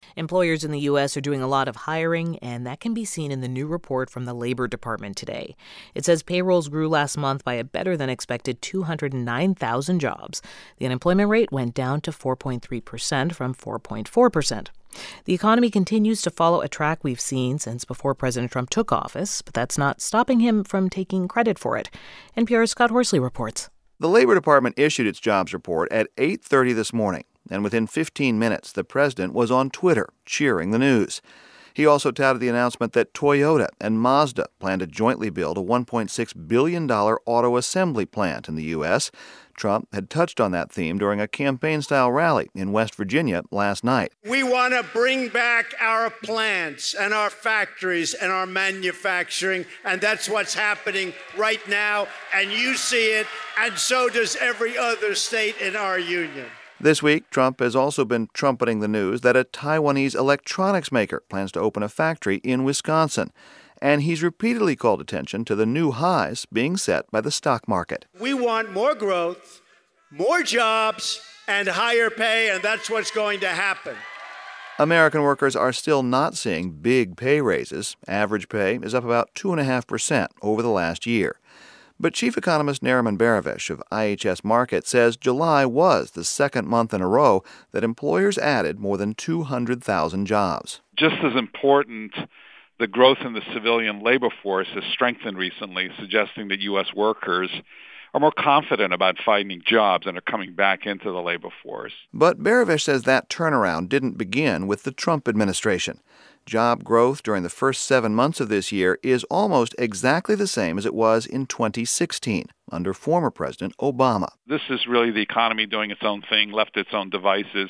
Employers in the U.S. are doing a lot of hiring, and that can be seen in the new report from the Labor Department today. It says payrolls grew last month by a better-than-expected 209,000 jobs. The unemployment rate went down to 4.3% from 4.4%. The economy continues to follow a track we've seen since before President Trump took office, but that's not stopping him from taking credit for it. NPR's Scott Horsley reports. The Labor Department issued its jobs report at 8:30 this morning, and within 15 minutes, the president was on Twitter cheering the news. He also touted the announcement that Toyota and Mazda plan to jointly build a $1.6 billion auto assembly plant in the U.S. Trump had touched on that theme during a campaign-style rally in West Virginia last night. We want to bring back our plants and our factories and our manufacturing, and that's what's happening right now, and you see it, and so does every other state in our union. This week, Trump has also been trumpeting the news that a Taiwanese electronics maker plans to open a factory in Wisconsin. And he's repeatedly called attention to the new highs being set by the stock market. We want more growth, more jobs, and higher pay, and that's what's going to happen. American workers are still not seeing big pay raises. Average pay is up about 2.5% over the last year. But Chief Economist Nariman Behravesh of IHS Markit says July was the second month in a row that employers added more than 200,000 jobs. Just as important, the growth in the civilian labor force has strengthened recently, suggesting that U.S. workers are more confident about finding jobs and are coming back into the labor force. But Behravesh says that turnaround didn't begin with the Trump administration. Job growth during the first 7 months of this year is almost exactly the same as it was in 2016 under former President Obama. This is really the economy doing its own thing, left its own devices.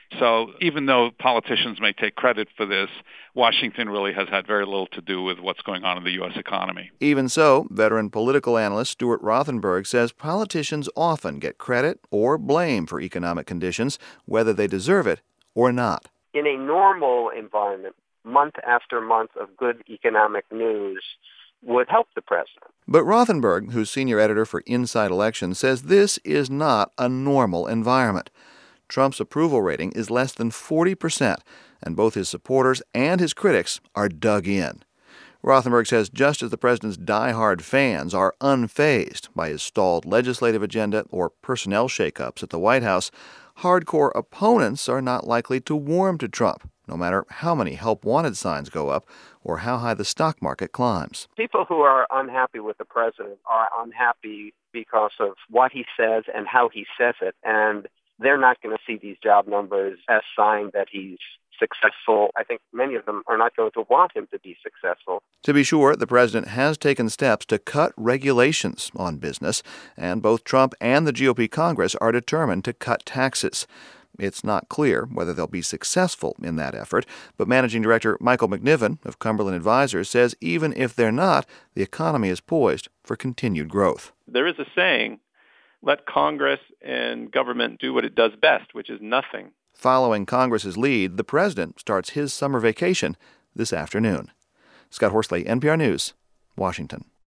So even though politicians may take credit for this, Washington really has had very little to do with what's going on in the U.S. economy. Even so, veteran political analyst Stuart Rothenberg says politicians often get credit or blame for economic conditions, whether they deserve it or not. In a normal environment, month after month of good economic news would help the president. But Rothenberg, who's senior editor for Inside Elections, says this is not a normal environment. Trump's approval rating is less than 40%, and both his supporters and his critics are dug in. Rothenberg says just as the president's diehard fans are unfazed by his stalled legislative agenda or personnel shakeups at the White House, hardcore opponents are not likely to warm to Trump, no matter how many help-wanted signs go up or how high the stock market climbs. People who are unhappy with the president are unhappy because of what he says and how he says it, and they're not going to see these job numbers as sign that he's successful. I think many of them are not going to want him to be successful. To be sure, the president has taken steps to cut regulations on business, and both Trump and the GOP Congress are determined to cut taxes. It's not clear whether they'll be successful in that effort, but Managing Director Michael McNiven of Cumberland Advisors says even if they're not, the economy is poised for continued growth. There is a saying, let Congress and government do what it does best, which is nothing. Following Congress's lead, the president starts his summer vacation this afternoon. Scott Horsley, NPR News, Washington.